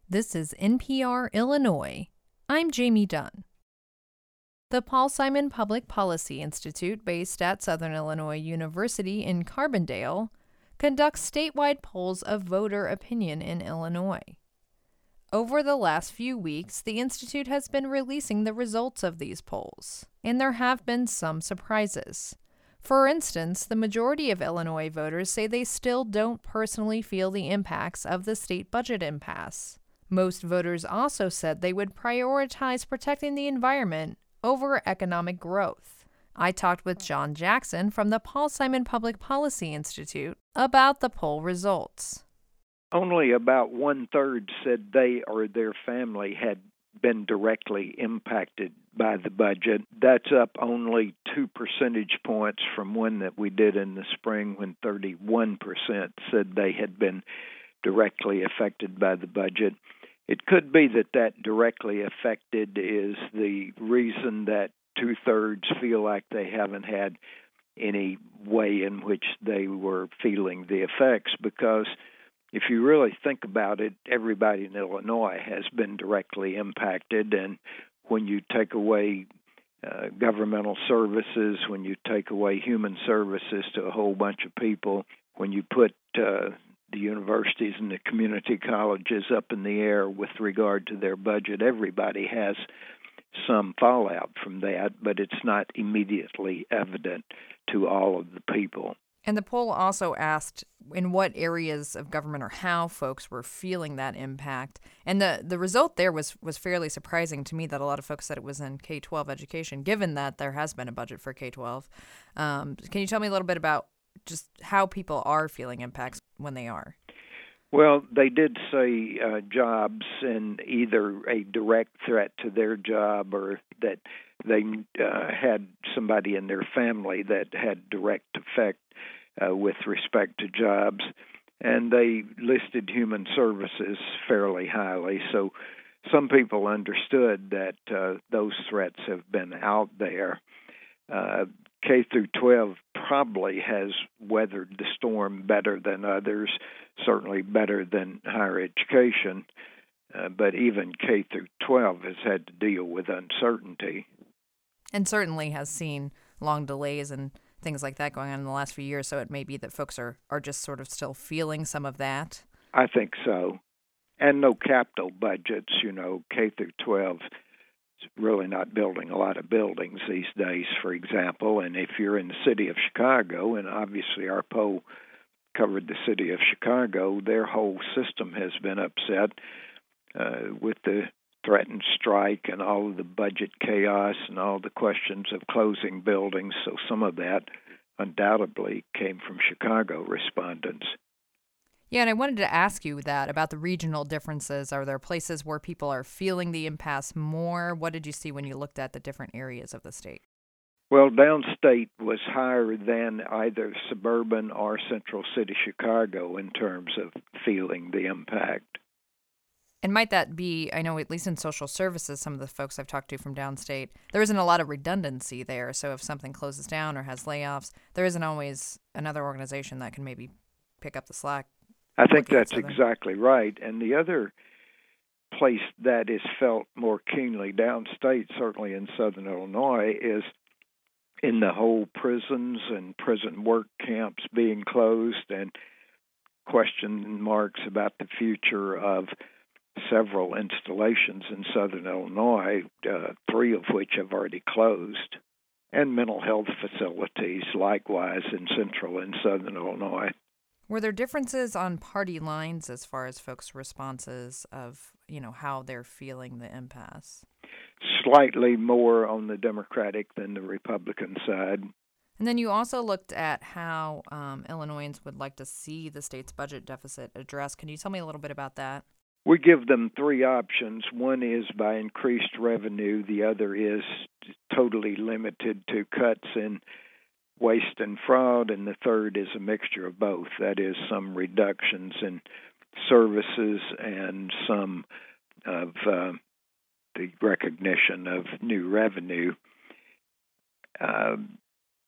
This is NPR Illinois. I'm Jamie Dunn. The Paul Simon Public Policy Institute, based at Southern Illinois University in Carbondale, conducts statewide polls of voter opinion in Illinois. Over the last few weeks, the Institute has been releasing the results of these polls, and there have been some surprises. For instance, the majority of Illinois voters say they still don't personally feel the impacts of the state budget impasse. Most voters also said they would prioritize protecting the environment over economic growth. I talked with John Jackson from the Paul Simon Public Policy Institute about the poll results. Only about one-third said they or their family had been directly impacted by the budget. That's up only 2 percentage points from one that we did in the spring when 31% said they had been directly affected by the budget. It could be that directly affected is the reason that two-thirds feel like they haven't had any way in which they were feeling the effects, because if you really think about it, everybody in Illinois has been directly impacted, and when you take away governmental services, when you take away human services to a whole bunch of people, when you put the universities and the community colleges up in the air with regard to their budget, everybody has some fallout from that, but it's not immediately evident to all of the people. And the poll also asked in what areas of government or how folks were feeling that impact. And the result there was fairly surprising to me, that a lot of folks said it was in K-12 education, given that there has been a budget for K-12. Can you tell me a little bit about just how people are feeling impacts when they are? Well, they did say jobs, and either a direct threat to their job or that they had somebody in their family that had direct effect with respect to jobs. And they listed human services fairly highly. So some people understood that those threats have been out there. K through 12 probably has weathered the storm better than others, certainly better than higher education, but even K through 12 has had to deal with uncertainty. And certainly has seen long delays and things like that going on in the last few years, so it may be that folks are just sort of still feeling some of that. I think so. And no capital budgets, K through 12 really not building a lot of buildings these days, for example. And if you're in the city of Chicago, and obviously our poll covered the city of Chicago, their whole system has been upset with the threatened strike and all of the budget chaos and all the questions of closing buildings. So some of that undoubtedly came from Chicago respondents. Yeah, and I wanted to ask you that about the regional differences. Are there places where people are feeling the impasse more? What did you see when you looked at the different areas of the state? Well, downstate was higher than either suburban or central city Chicago in terms of feeling the impact. And might that be, I know at least in social services, some of the folks I've talked to from downstate, there isn't a lot of redundancy there. So if something closes down or has layoffs, there isn't always another organization that can maybe pick up the slack. I think that's exactly right. And the other place that is felt more keenly downstate, certainly in Southern Illinois, is in the whole prisons and prison work camps being closed, and question marks about the future of several installations in Southern Illinois, 3 of which have already closed, and mental health facilities likewise in Central and Southern Illinois. Were there differences on party lines as far as folks' responses of, how they're feeling the impasse? Slightly more on the Democratic than the Republican side. And then you also looked at how Illinoisans would like to see the state's budget deficit addressed. Can you tell me a little bit about that? We give them 3 options. One is by increased revenue. The other is totally limited to cuts in waste and fraud, and the third is a mixture of both. That is, some reductions in services and some of the recognition of new revenue.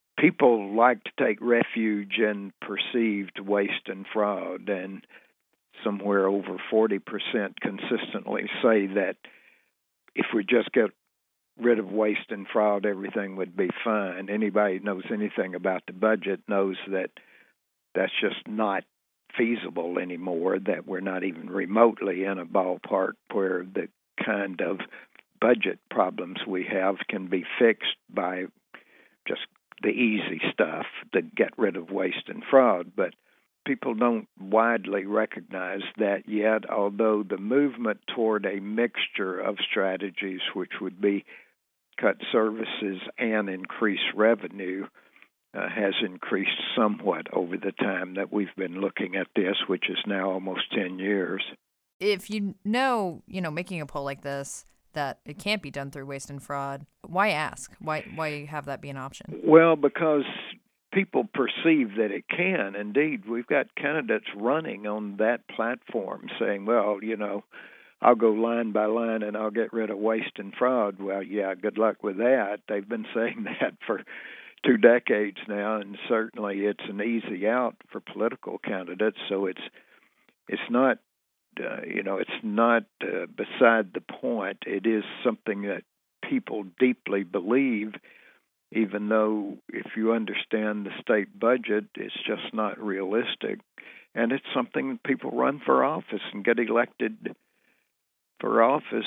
People like to take refuge in perceived waste and fraud, and somewhere over 40% consistently say that if we just get rid of waste and fraud, everything would be fine. Anybody who knows anything about the budget knows that that's just not feasible anymore, that we're not even remotely in a ballpark where the kind of budget problems we have can be fixed by just the easy stuff, to get rid of waste and fraud. But people don't widely recognize that yet, although the movement toward a mixture of strategies, which would be cut services and increase revenue, has increased somewhat over the time that we've been looking at this, which is now almost 10 years. If you know, making a poll like this, that it can't be done through waste and fraud, why ask? Why have that be an option? Well, because people perceive that it can. Indeed, we've got candidates running on that platform saying, well, I'll go line by line and I'll get rid of waste and fraud. Well, yeah, good luck with that. They've been saying that for 2 decades now, and certainly it's an easy out for political candidates. So it's not, it's not beside the point. It is something that people deeply believe, even though if you understand the state budget, it's just not realistic. And it's something that people run for office and get elected for office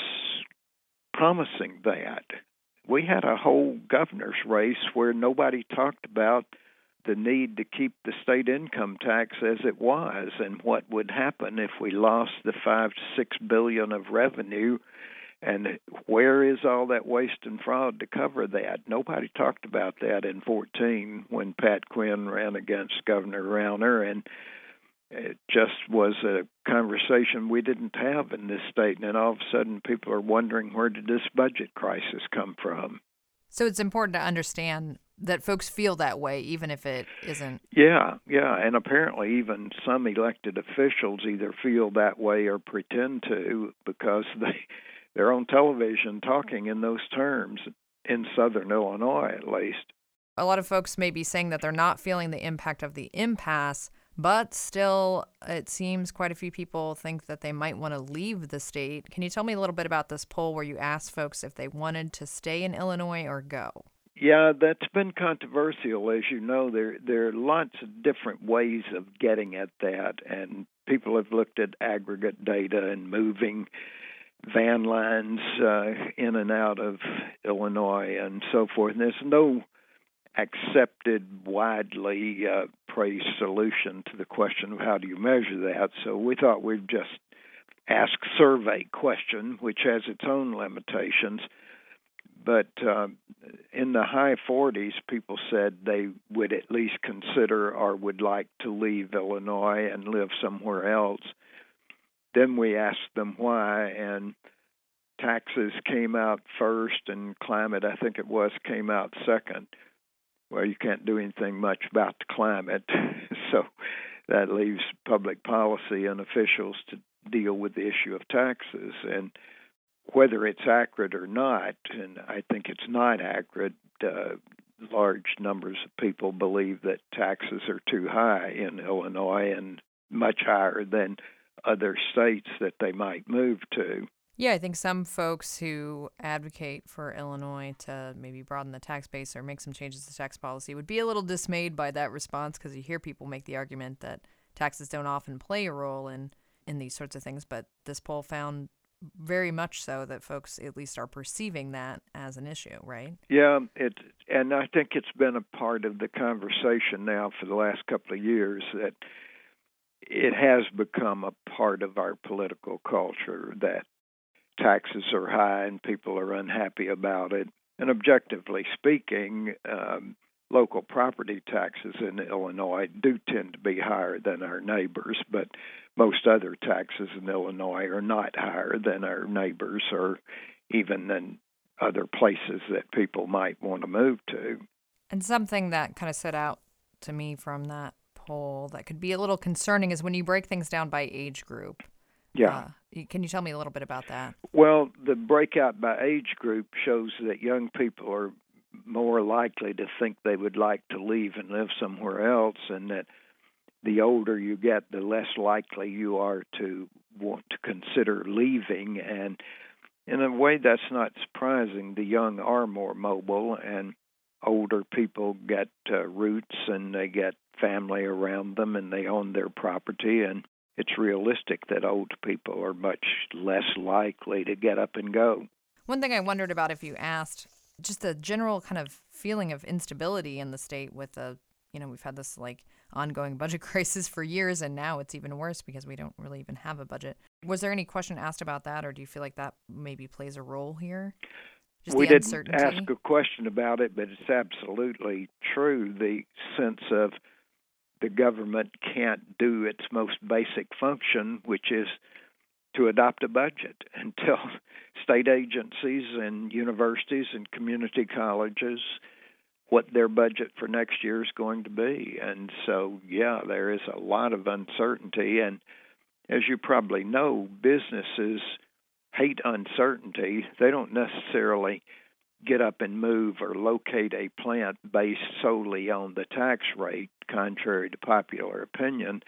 promising that. We had a whole governor's race where nobody talked about the need to keep the state income tax as it was and what would happen if we lost the $5 to $6 billion of revenue, and where is all that waste and fraud to cover that? Nobody talked about that in 2014 when Pat Quinn ran against Governor Rauner, and it just was a conversation we didn't have in this state. And then all of a sudden people are wondering, where did this budget crisis come from? So it's important to understand that folks feel that way, even if it isn't. Yeah. And apparently even some elected officials either feel that way or pretend to, because they're on television talking in those terms, in Southern Illinois at least. A lot of folks may be saying that they're not feeling the impact of the impasse, but still, it seems quite a few people think that they might want to leave the state. Can you tell me a little bit about this poll where you asked folks if they wanted to stay in Illinois or go? Yeah, that's been controversial. As you know, there are lots of different ways of getting at that, and people have looked at aggregate data and moving van lines in and out of Illinois and so forth. And there's no accepted, widely praised solution to the question of how do you measure that. So we thought we'd just ask survey question, which has its own limitations. But in the high 40s, people said they would at least consider or would like to leave Illinois and live somewhere else. Then we asked them why, and taxes came out first, and climate, I think it was, came out second. Well, you can't do anything much about the climate, so that leaves public policy and officials to deal with the issue of taxes. And whether it's accurate or not, and I think it's not accurate, large numbers of people believe that taxes are too high in Illinois and much higher than other states that they might move to. Yeah, I think some folks who advocate for Illinois to maybe broaden the tax base or make some changes to tax policy would be a little dismayed by that response, because you hear people make the argument that taxes don't often play a role in these sorts of things. But this poll found very much so that folks at least are perceiving that as an issue, right? Yeah, and I think it's been a part of the conversation now for the last couple of years that it has become a part of our political culture that taxes are high and people are unhappy about it. And objectively speaking, local property taxes in Illinois do tend to be higher than our neighbors, but most other taxes in Illinois are not higher than our neighbors or even in other places that people might want to move to. And something that kind of stood out to me from that poll that could be a little concerning is when you break things down by age group. Yeah. Can you tell me a little bit about that? Well, the breakout by age group shows that young people are more likely to think they would like to leave and live somewhere else, and that the older you get, the less likely you are to want to consider leaving. And in a way, that's not surprising. The young are more mobile, and older people get roots, and they get family around them, and they own their property. And it's realistic that old people are much less likely to get up and go. One thing I wondered about, if you asked, just the general kind of feeling of instability in the state with we've had this ongoing budget crisis for years, and now it's even worse because we don't really even have a budget. Was there any question asked about that, or do you feel like that maybe plays a role here? Just we the didn't uncertainty? ask a question about it, but it's absolutely true. The sense of the government can't do its most basic function, which is to adopt a budget, and tell state agencies and universities and community colleges what their budget for next year is going to be. And so, there is a lot of uncertainty. And as you probably know, businesses hate uncertainty. They don't necessarily get up and move or locate a plant based solely on the tax rate, contrary to popular opinion.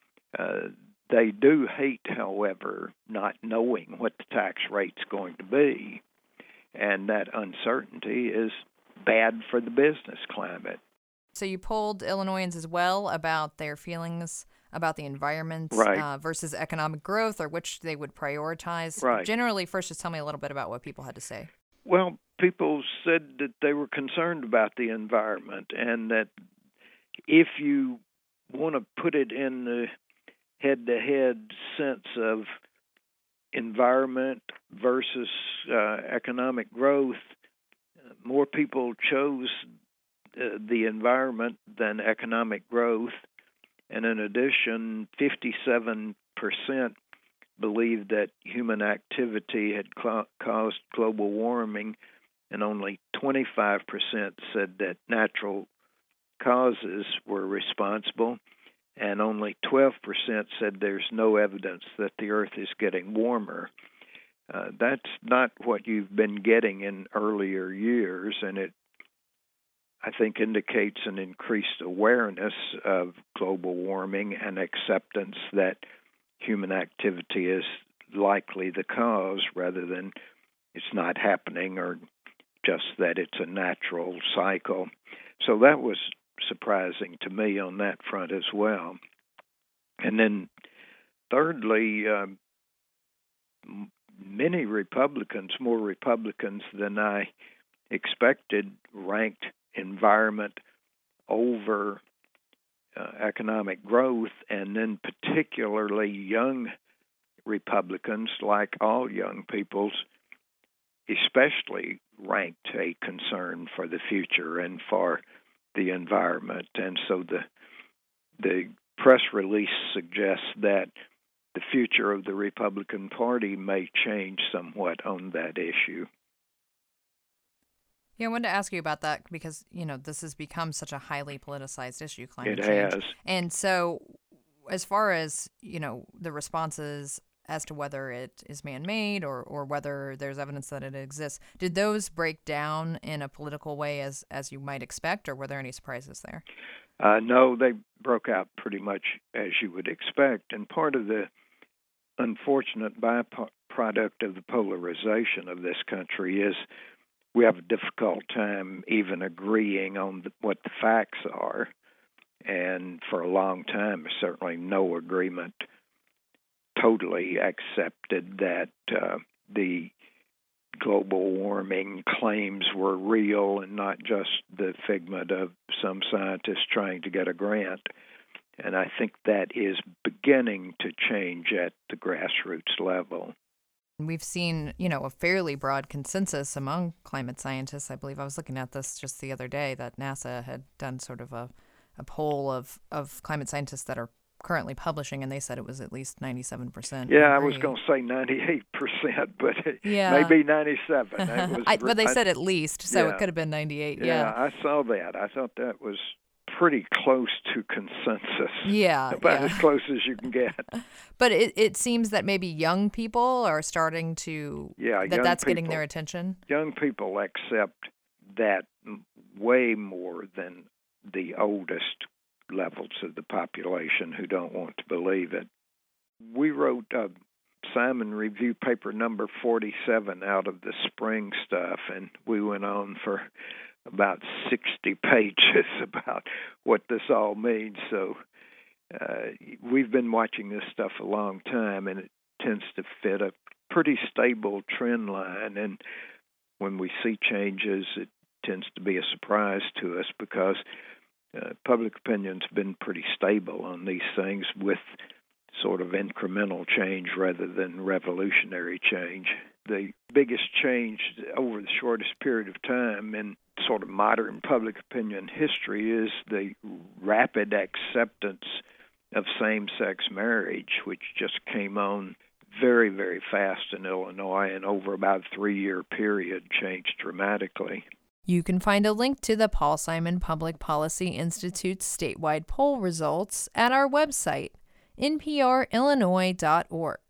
They do hate, however, not knowing what the tax rate's going to be. And that uncertainty is bad for the business climate. So you polled Illinoisans as well about their feelings about the environment versus economic growth, or which they would prioritize. Right. Generally, first, just tell me a little bit about what people had to say. Well, people said that they were concerned about the environment, and that if you want to put it in the head-to-head sense of environment versus economic growth, more people chose the environment than economic growth. And in addition, 57% believed that human activity had caused global warming, and only 25% said that natural causes were responsible, and only 12% said there's no evidence that the Earth is getting warmer. That's not what you've been getting in earlier years, and it, I think, indicates an increased awareness of global warming and acceptance that human activity is likely the cause, rather than it's not happening or just that it's a natural cycle. So that was surprising to me on that front as well. And then thirdly, many Republicans, more Republicans than I expected, ranked environment over economic growth, and then particularly young Republicans, like all young peoples, especially ranked a concern for the future and for the environment. And so the press release suggests that the future of the Republican Party may change somewhat on that issue. Yeah, I wanted to ask you about that because, this has become such a highly politicized issue, climate change. It has. And so as far as, the responses as to whether it is man-made or whether there's evidence that it exists, did those break down in a political way as you might expect, or were there any surprises there? No, they broke out pretty much as you would expect. And part of the unfortunate byproduct of the polarization of this country is we have a difficult time even agreeing on what the facts are. And for a long time, certainly no agreement totally accepted that the global warming claims were real and not just the figment of some scientists trying to get a grant. And I think that is beginning to change at the grassroots level. We've seen, a fairly broad consensus among climate scientists. I believe I was looking at this just the other day that NASA had done sort of a poll of climate scientists that are currently publishing, and they said it was at least 97%. Yeah, I was going to say 98%, but maybe 97. But they said at least, so it could have been 98. Yeah, I saw that. I thought that was pretty close to consensus. Yeah. About as close as you can get. But it seems that maybe young people are starting to, that's getting their attention. Young people accept that way more than the oldest levels of the population who don't want to believe it. We wrote Simon Review paper number 47 out of the spring stuff, and we went on for about 60 pages about what this all means. So we've been watching this stuff a long time, and it tends to fit a pretty stable trend line. And when we see changes, it tends to be a surprise to us because public opinion's been pretty stable on these things with sort of incremental change rather than revolutionary change. The biggest change over the shortest period of time in sort of modern public opinion history is the rapid acceptance of same-sex marriage, which just came on very, very fast in Illinois, and over about a 3-year period changed dramatically. You can find a link to the Paul Simon Public Policy Institute's statewide poll results at our website, nprillinois.org.